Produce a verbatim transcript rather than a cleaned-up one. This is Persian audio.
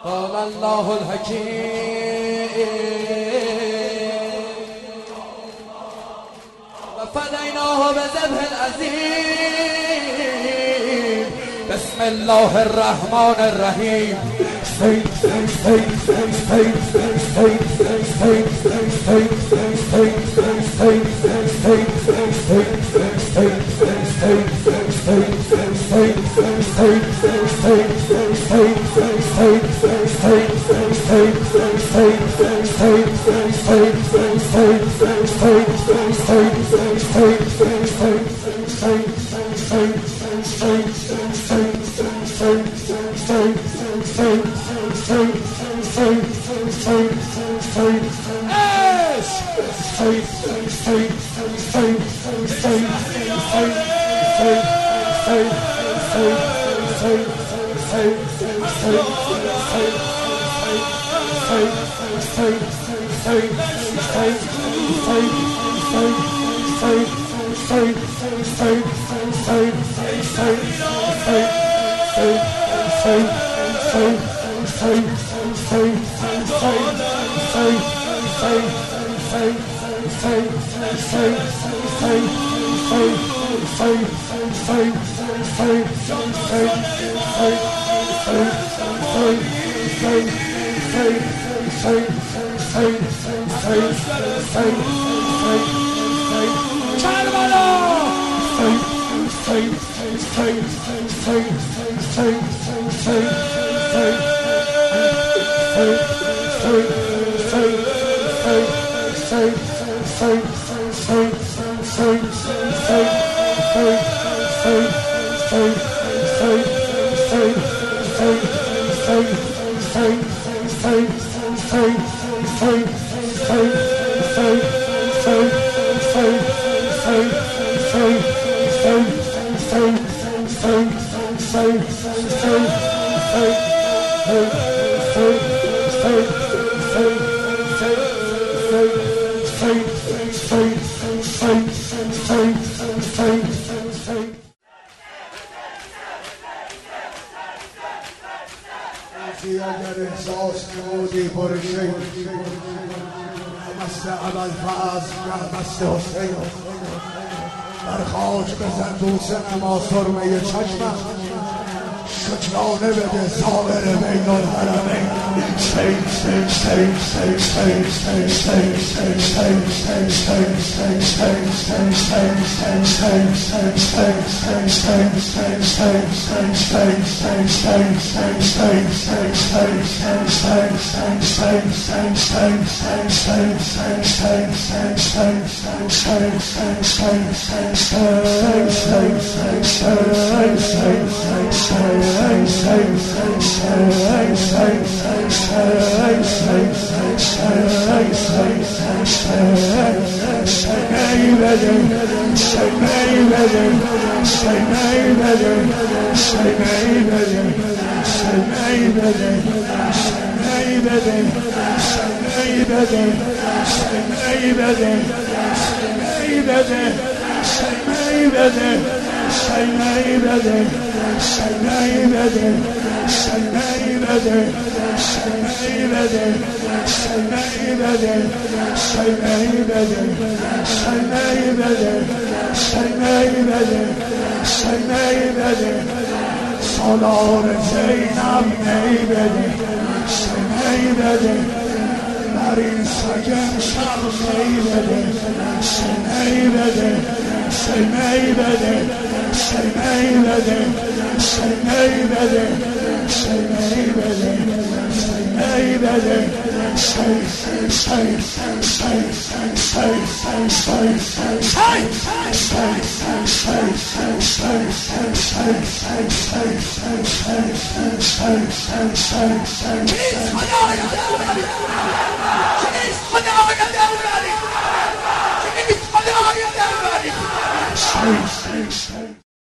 قال الله الحكيم وفديناه بذبح العظيم بسم الله الرحمن الرحيم اگر احساس نمودی پرشی مست عمل فاز مست حسین در خاک بزن بوسه نما سرمه چشمم شکرانه بده ساغر بین الحرمین سالار زینب نی بده نی بده بر این سگم شب نی بده نی بده نی بده نی بده نی بده نی بده نی بده Say, say, say.